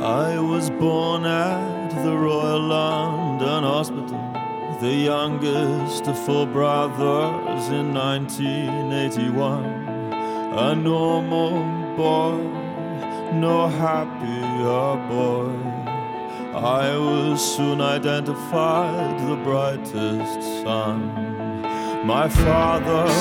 I was born at the Royal London Hospital, the youngest of four brothers in 1981. A normal boy, no happier boy. I was soon identified the brightest son. My father